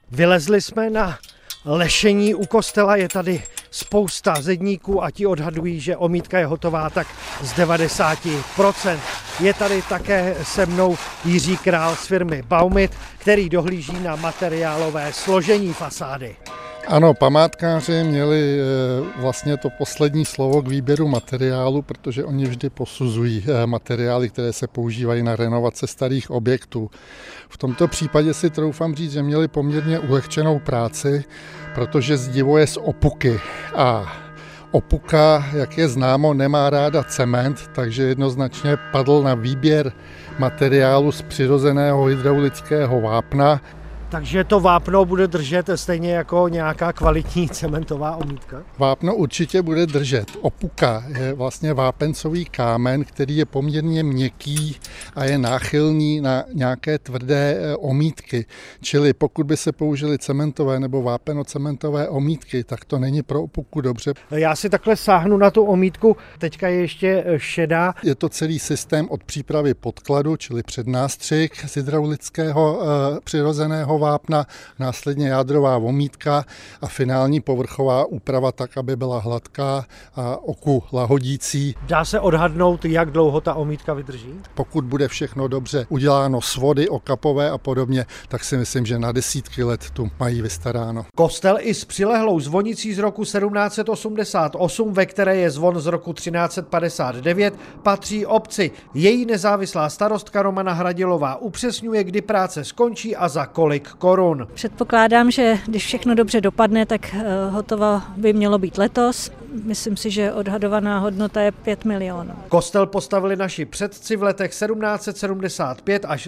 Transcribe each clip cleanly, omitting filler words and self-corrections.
Vylezli jsme na lešení u kostela, je tady spousta zedníků a ti odhadují, že omítka je hotová tak z 90%. Je tady také se mnou Jiří Král z firmy Baumit, který dohlíží na materiálové složení fasády. Ano, památkáři měli vlastně to poslední slovo k výběru materiálu, protože oni vždy posuzují materiály, které se používají na renovace starých objektů. V tomto případě si troufám říct, že měli poměrně ulehčenou práci, protože zdivo je z opuky a opuka, jak je známo, nemá ráda cement, takže jednoznačně padl na výběr materiálu z přirozeného hydraulického vápna. Takže to vápno bude držet stejně jako nějaká kvalitní cementová omítka? Vápno určitě bude držet. Opuka je vlastně vápencový kámen, který je poměrně měkký a je náchylný na nějaké tvrdé omítky. Čili pokud by se použily cementové nebo vápenocementové omítky, tak to není pro opuku dobře. Já si takhle sáhnu na tu omítku, teďka je ještě šedá. Je to celý systém od přípravy podkladu, čili přednástřik z hydraulického přirozeného vápna, následně jádrová omítka a finální povrchová úprava tak, aby byla hladká a oku lahodící. Dá se odhadnout, jak dlouho ta omítka vydrží? Pokud bude všechno dobře uděláno, svody okapové a podobně, tak si myslím, že na desítky let tu mají vystaráno. Kostel i s přilehlou zvonicí z roku 1788, ve které je zvon z roku 1359, patří obci. Její nezávislá starostka Romana Hradilová upřesňuje, kdy práce skončí a za kolik korun. Předpokládám, že když všechno dobře dopadne, tak hotovo by mělo být letos. Myslím si, že odhadovaná hodnota je 5 milionů. Kostel postavili naši předci v letech 1775 až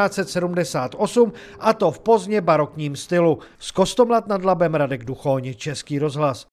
1778, a to v pozdně barokním stylu. Z Kostomlat nad Labem Radek Duchoň, Český rozhlas.